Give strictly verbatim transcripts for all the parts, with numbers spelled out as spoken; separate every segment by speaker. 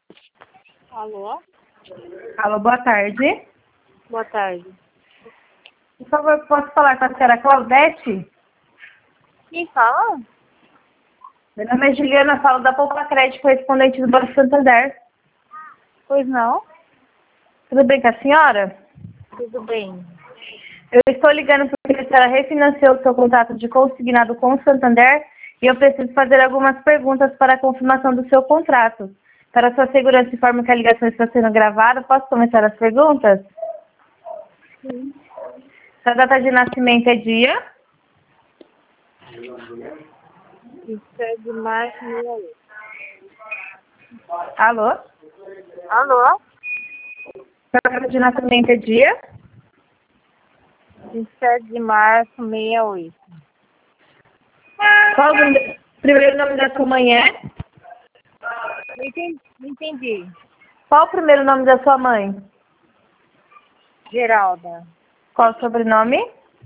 Speaker 1: Alô?
Speaker 2: Alô, boa tarde.
Speaker 1: Boa tarde.
Speaker 2: Por favor, posso falar com a senhora Claudete?
Speaker 1: Quem fala?
Speaker 2: Meu nome é Juliana, falo da Poupa Crédito, correspondente do Banco Santander.
Speaker 1: Pois não?
Speaker 2: Tudo bem com a senhora?
Speaker 1: Tudo bem.
Speaker 2: Eu estou ligando porque a senhora refinanciou o seu contrato de consignado com o Santander e eu preciso fazer algumas perguntas para a confirmação do seu contrato. Para sua segurança, informo que a ligação está sendo gravada. Posso começar as perguntas?
Speaker 1: Sim.
Speaker 2: Sua data de nascimento é dia?
Speaker 1: vinte e sete de março de mil e oito.
Speaker 2: Alô?
Speaker 1: Alô?
Speaker 2: Sua data de nascimento é dia?
Speaker 1: vinte e sete de março de sessenta e oito.
Speaker 2: Qual o nome- primeiro nome da sua mãe é?
Speaker 1: Não entendi. Não entendi.
Speaker 2: Qual o primeiro nome da sua mãe?
Speaker 1: Geralda.
Speaker 2: Qual o sobrenome?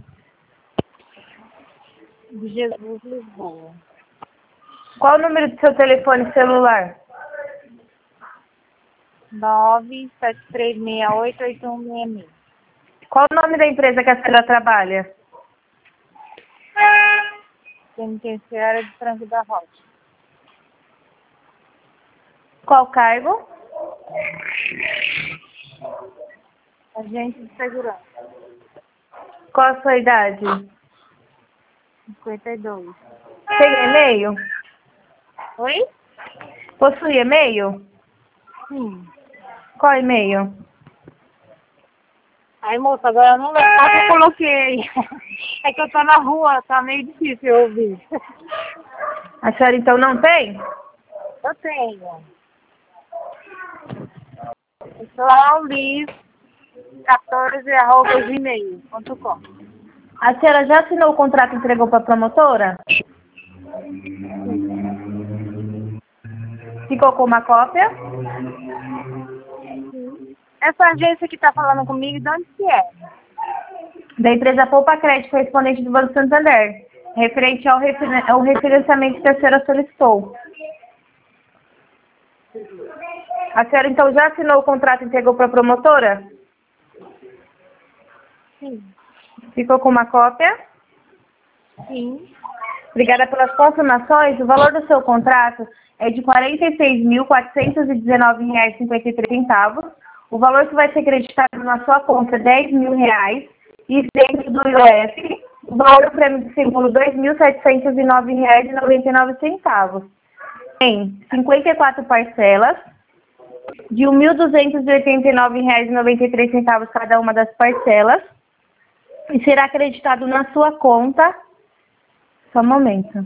Speaker 1: De Jesus Lisboa.
Speaker 2: Qual o número do seu telefone celular?
Speaker 1: nove sete três seis oito oito um seis seis.
Speaker 2: Qual o nome da empresa que a senhora trabalha?
Speaker 1: Penitenciária de Franco da Rocha.
Speaker 2: Qual cargo?
Speaker 1: Agente de segurança.
Speaker 2: Qual a sua idade?
Speaker 1: cinquenta e dois.
Speaker 2: Tem e-mail?
Speaker 1: Oi?
Speaker 2: Possui e-mail?
Speaker 1: Sim.
Speaker 2: Qual e-mail?
Speaker 1: Aí, moça, agora eu não lembro qual que eu coloquei. É que eu tô na rua, tá meio difícil eu ouvir.
Speaker 2: A senhora então não tem?
Speaker 1: Eu tenho. Laulis quatorze arroba gmail ponto com.
Speaker 2: A senhora já assinou o contrato e entregou para a promotora? Ficou com uma cópia?
Speaker 1: Essa agência que tá falando comigo, de onde que é?
Speaker 2: Da empresa Poupa Crédito, correspondente do Banco Santander, referente ao, referen- ao referenciamento que a senhora solicitou. A senhora então já assinou o contrato e entregou para a promotora?
Speaker 1: Sim.
Speaker 2: Ficou com uma cópia?
Speaker 1: Sim.
Speaker 2: Obrigada pelas confirmações. O valor do seu contrato é de quarenta e seis mil, quatrocentos e dezenove reais e cinquenta e três centavos. O valor que vai ser acreditado na sua conta é dez mil reais. E dentro do I O F, o valor do prêmio de seguro dois mil setecentos e nove reais e noventa e nove centavos. Em cinquenta e quatro parcelas de mil duzentos e oitenta e nove reais e noventa e três centavos cada uma das parcelas. E será acreditado na sua conta. Só um momento.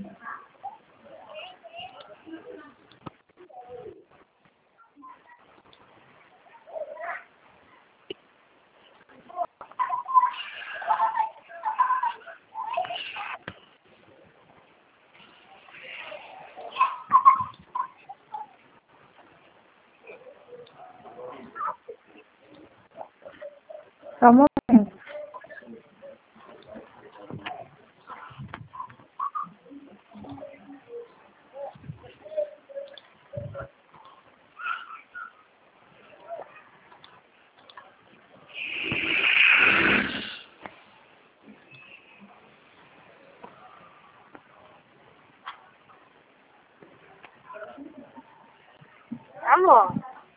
Speaker 2: Só um momento.
Speaker 1: Alô?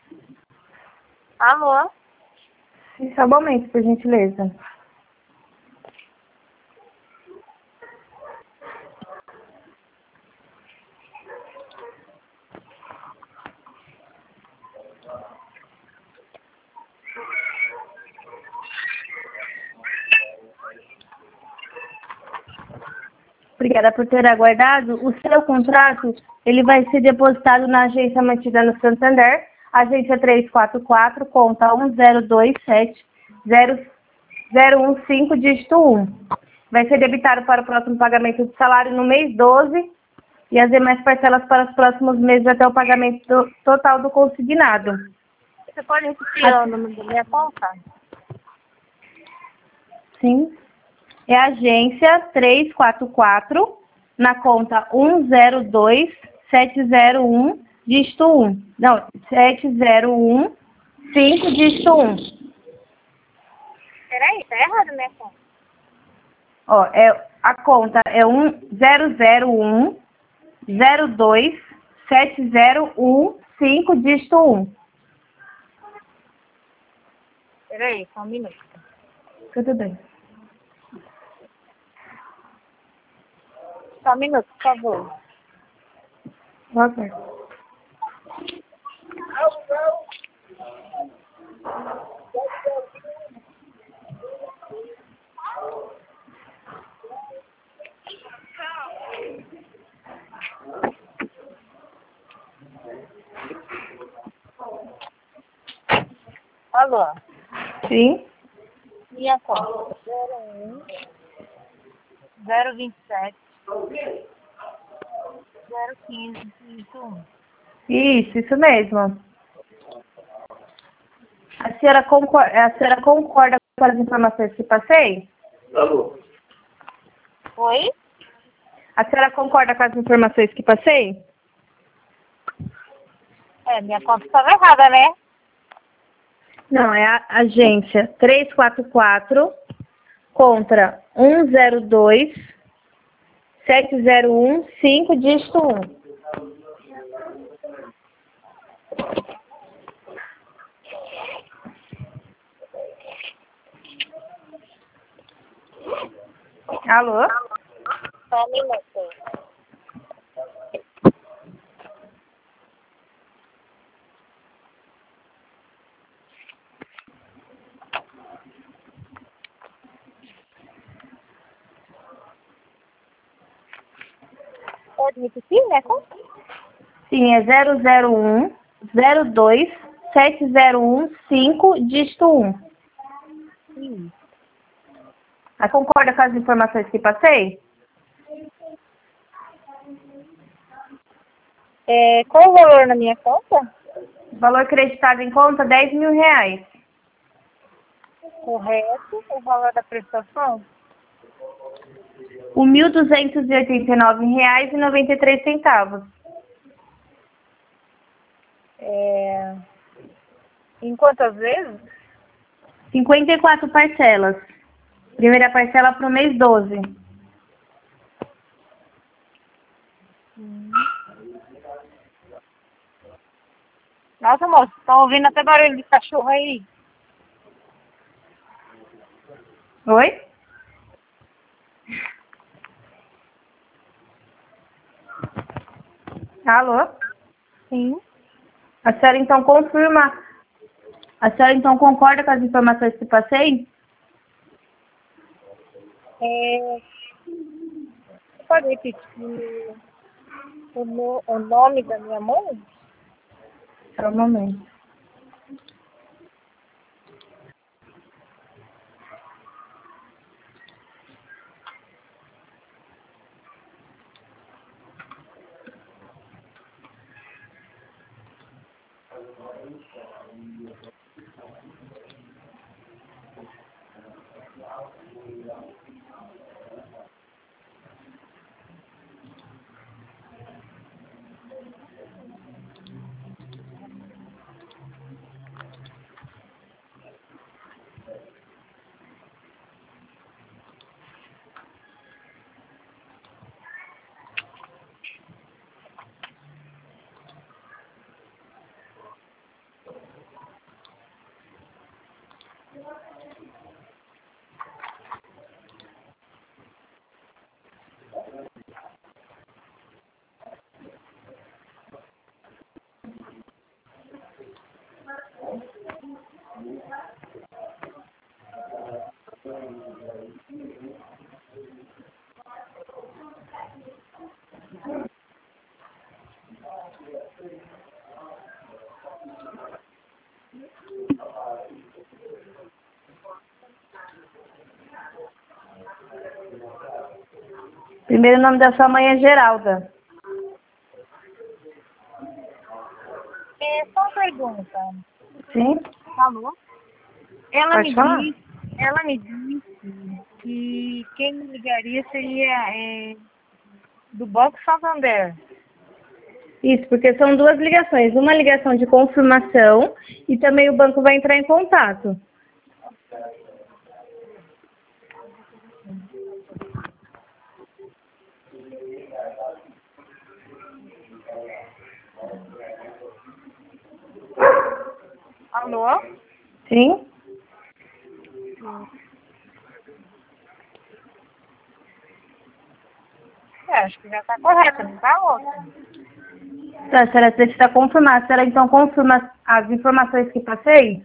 Speaker 1: Alô?
Speaker 2: Só um momento, por gentileza. Obrigada por ter aguardado. O seu contrato ele vai ser depositado na agência mantida no Santander, agência trezentos e quarenta e quatro, conta um zero dois sete zero zero um cinco, dígito um. Vai ser debitado para o próximo pagamento de salário no mês doze e as demais parcelas para os próximos meses até o pagamento do, total do consignado.
Speaker 1: Você pode repetir o número da minha conta?
Speaker 2: Sim. É a agência trezentos e quarenta e quatro, na conta um zero dois sete zero um, dígito um. Não, sete zero um cinco, dígito um.
Speaker 1: Peraí, tá errado, né, conta?
Speaker 2: Ó, é, a conta é um zero zero um zero dois sete zero um cinco, dígito um.
Speaker 1: Peraí, só um minuto.
Speaker 2: Tudo bem.
Speaker 1: Só um minuto, por favor.
Speaker 2: Ok.
Speaker 1: Alô?
Speaker 2: Sim.
Speaker 1: Minha conta. zero um zero vinte e sete zero quinze dígito um.
Speaker 2: Isso, isso mesmo. A senhora concorda, a senhora concorda com as informações que passei?
Speaker 3: Alô?
Speaker 1: Oi?
Speaker 2: A senhora concorda com as informações que passei?
Speaker 1: É, minha conta estava errada, né?
Speaker 2: Não, é a agência trezentos e quarenta e quatro contra um zero dois sete zero um cinco, dígito um. Alô?
Speaker 1: Só um minuto. Pode repetir, né, conta?
Speaker 2: Sim, é zero zero um zero dois sete zero um cinco, dígito um.
Speaker 1: Sim.
Speaker 2: A concorda com as informações que passei?
Speaker 1: É, qual o valor na minha conta?
Speaker 2: Valor creditado em conta, dez mil reais.
Speaker 1: Correto. O valor da prestação?
Speaker 2: O mil duzentos e oitenta e nove reais e noventa e três centavos.
Speaker 1: É... Em quantas vezes?
Speaker 2: cinquenta e quatro parcelas. Primeira parcela para o mês doze.
Speaker 1: Hum. Nossa, moço, estão ouvindo até barulho de cachorro aí.
Speaker 2: Oi? Alô?
Speaker 1: Sim.
Speaker 2: A senhora então confirma. A senhora então concorda com as informações que passei?
Speaker 1: É... Pode repetir o, no... o nome da minha mãe?
Speaker 2: Só um momento. Primeiro nome da sua mãe é Geralda.
Speaker 1: É só uma pergunta.
Speaker 2: Sim?
Speaker 1: Alô? Ela
Speaker 2: Pode
Speaker 1: me
Speaker 2: falar?
Speaker 1: disse, ela me disse que quem me ligaria seria é, do Banco Santander.
Speaker 2: Isso, porque são duas ligações. Uma ligação de confirmação e também o banco vai entrar em contato.
Speaker 1: Alô?
Speaker 2: Sim?
Speaker 1: É, acho que já está correto, não está outra.
Speaker 2: Tá, a senhora precisa confirmar. A senhora então confirma as informações que passei?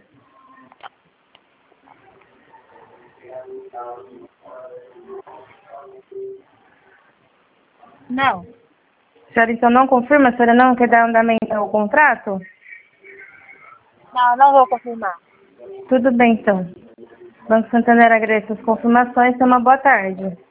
Speaker 1: Não.
Speaker 2: A senhora então não confirma? A senhora não quer dar andamento ao contrato?
Speaker 1: Não, não vou confirmar.
Speaker 2: Tudo bem então. Banco Santander agradece as confirmações. Tenha uma boa tarde.